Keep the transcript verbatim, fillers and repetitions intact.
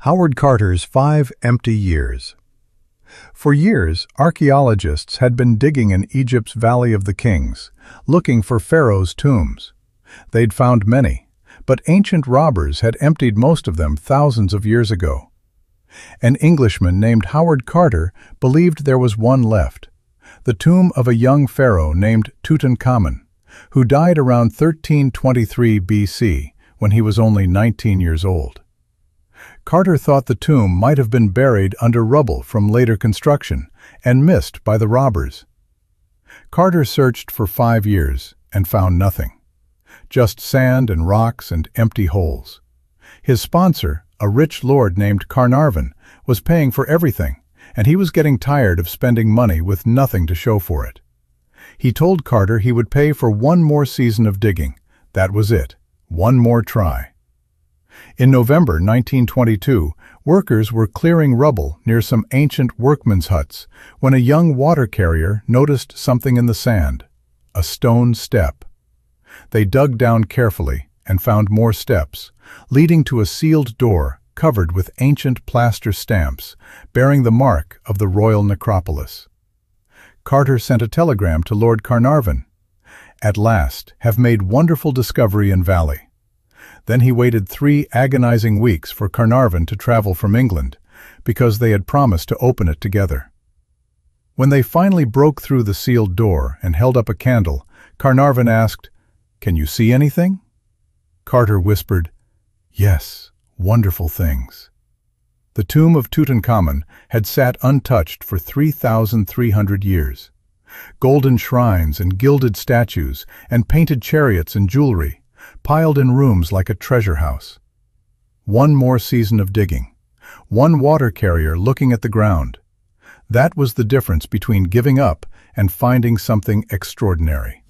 Howard Carter's Five Empty Years. For years, archaeologists had been digging in Egypt's Valley of the Kings, looking for pharaohs' tombs. They'd found many, but ancient robbers had emptied most of them thousands of years ago. An Englishman named Howard Carter believed there was one left, the tomb of a young pharaoh named Tutankhamun, who died around thirteen twenty-three B C when he was only nineteen years old. Carter thought the tomb might have been buried under rubble from later construction and missed by the robbers. Carter searched for five years and found nothing. Just sand and rocks and empty holes. His sponsor, a rich lord named Carnarvon, was paying for everything, and he was getting tired of spending money with nothing to show for it. He told Carter he would pay for one more season of digging. That was it. One more try. In November nineteen twenty-two, workers were clearing rubble near some ancient workmen's huts when a young water carrier noticed something in the sand, a stone step. They dug down carefully and found more steps, leading to a sealed door covered with ancient plaster stamps bearing the mark of the royal necropolis. Carter sent a telegram to Lord Carnarvon. "At last, have made wonderful discovery in valley." Then he waited three agonizing weeks for Carnarvon to travel from England, because they had promised to open it together. When they finally broke through the sealed door and held up a candle, Carnarvon asked, "Can you see anything?" Carter whispered, "Yes, wonderful things." The tomb of Tutankhamun had sat untouched for three thousand three hundred years. Golden shrines and gilded statues and painted chariots and jewelry, piled in rooms like a treasure house. One more season of digging. One water carrier looking at the ground. That was the difference between giving up and finding something extraordinary.